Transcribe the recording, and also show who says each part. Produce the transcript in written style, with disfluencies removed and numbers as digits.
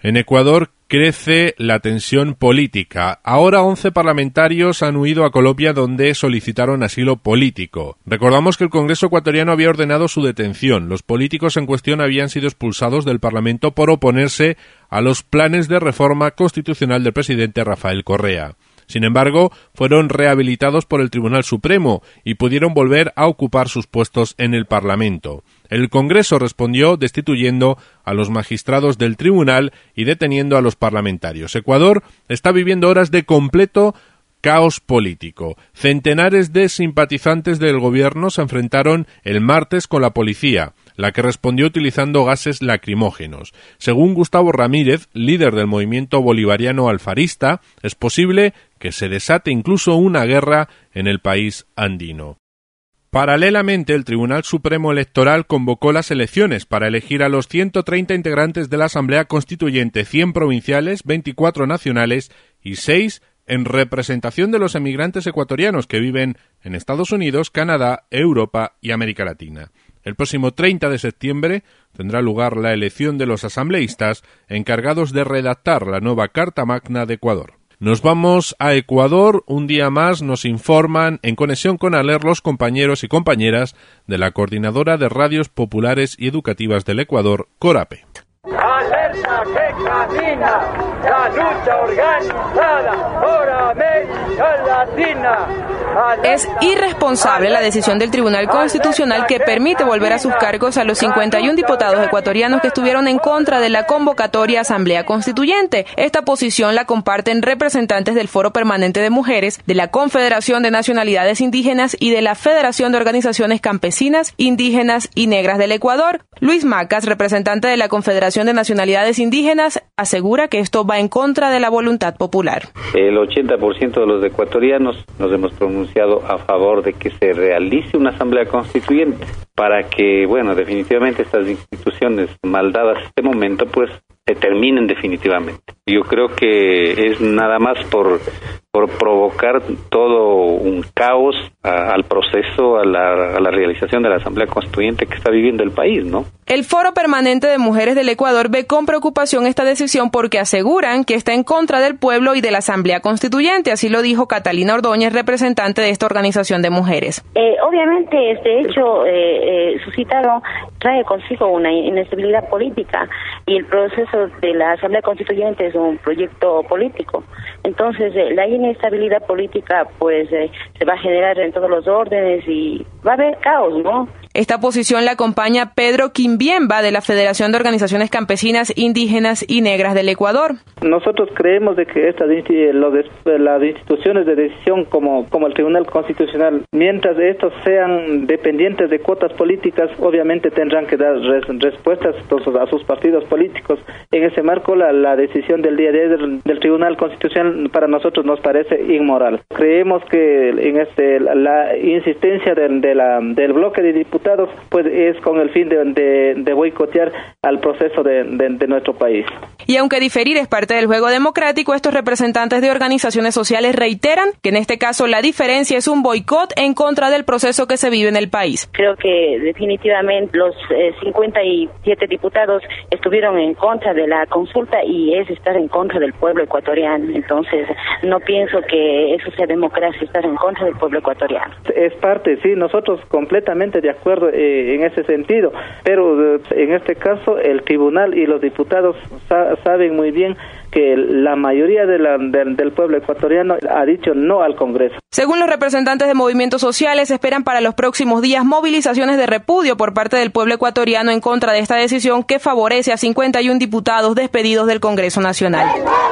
Speaker 1: En Ecuador crece la tensión política. Ahora 11 parlamentarios han huido a Colombia, donde solicitaron asilo político. Recordamos que el Congreso ecuatoriano había ordenado su detención. Los políticos en cuestión habían sido expulsados del Parlamento por oponerse a los planes de reforma constitucional del presidente Rafael Correa. Sin embargo, fueron rehabilitados por el Tribunal Supremo y pudieron volver a ocupar sus puestos en el Parlamento. El Congreso respondió destituyendo a los magistrados del tribunal y deteniendo a los parlamentarios. Ecuador está viviendo horas de completo caos político. Centenares de simpatizantes del gobierno se enfrentaron el martes con la policía, la que respondió utilizando gases lacrimógenos. Según Gustavo Ramírez, líder del movimiento bolivariano alfarista, es posible que se desate incluso una guerra en el país andino. Paralelamente, el Tribunal Supremo Electoral convocó las elecciones para elegir a los 130 integrantes de la Asamblea Constituyente, 100 provinciales, 24 nacionales y 6 en representación de los emigrantes ecuatorianos que viven en Estados Unidos, Canadá, Europa y América Latina. El próximo 30 de septiembre tendrá lugar la elección de los asambleístas encargados de redactar la nueva Carta Magna de Ecuador. Nos vamos a Ecuador. Un día más nos informan en conexión con ALER los compañeros y compañeras de la Coordinadora de Radios Populares y Educativas del Ecuador, CORAPE.
Speaker 2: Alerta que camina la lucha organizada por América Latina.
Speaker 3: Es irresponsable la decisión del Tribunal Constitucional que permite volver a sus cargos a los 51 diputados ecuatorianos que estuvieron en contra de la convocatoria Asamblea Constituyente. Esta posición la comparten representantes del Foro Permanente de Mujeres, de la Confederación de Nacionalidades Indígenas y de la Federación de Organizaciones Campesinas, Indígenas y Negras del Ecuador. Luis Macas, representante de la Confederación de Nacionalidades Indígenas, asegura que esto va en contra de la voluntad popular.
Speaker 4: El 80% de los ecuatorianos nos hemos pronunciado a favor de que se realice una asamblea constituyente para que, definitivamente estas instituciones mal dadas en este momento, pues, se terminen definitivamente. Yo creo que es nada más por provocar todo un caos al proceso, a la realización de la Asamblea Constituyente que está viviendo el país, ¿no?
Speaker 3: El Foro Permanente de Mujeres del Ecuador ve con preocupación esta decisión porque aseguran que está en contra del pueblo y de la Asamblea Constituyente. Así lo dijo Catalina Ordóñez, representante de esta organización de mujeres.
Speaker 5: Obviamente este hecho suscitado trae consigo una inestabilidad política y el proceso de la Asamblea Constituyente es un proyecto político. Entonces la inestabilidad política pues se va a generar en todos los órdenes y va a haber caos, ¿no?
Speaker 3: Esta posición la acompaña Pedro Quimbiemba de la Federación de Organizaciones Campesinas, Indígenas y Negras del Ecuador.
Speaker 6: Nosotros creemos de que las instituciones de decisión como el Tribunal Constitucional, mientras estos sean dependientes de cuotas políticas, obviamente tendrán que dar respuestas a sus partidos políticos. En ese marco, la decisión del día de ayer del Tribunal Constitucional para nosotros nos parece inmoral. Creemos que la insistencia del bloque de diputados pues es con el fin de boicotear al proceso de nuestro país.
Speaker 3: Y aunque diferir es parte del juego democrático, estos representantes de organizaciones sociales reiteran que en este caso la diferencia es un boicot en contra del proceso que se vive en el país.
Speaker 5: Creo que definitivamente los 57 diputados estuvieron en contra de la consulta y es estar en contra del pueblo ecuatoriano. Entonces no pienso que eso sea democracia, estar en contra del pueblo ecuatoriano.
Speaker 6: Es parte, sí, nosotros completamente de acuerdo en ese sentido, pero en este caso el tribunal y los diputados saben muy bien que la mayoría del pueblo ecuatoriano ha dicho no al Congreso.
Speaker 3: Según los representantes de movimientos sociales, esperan para los próximos días movilizaciones de repudio por parte del pueblo ecuatoriano en contra de esta decisión que favorece a 51 diputados despedidos del Congreso Nacional.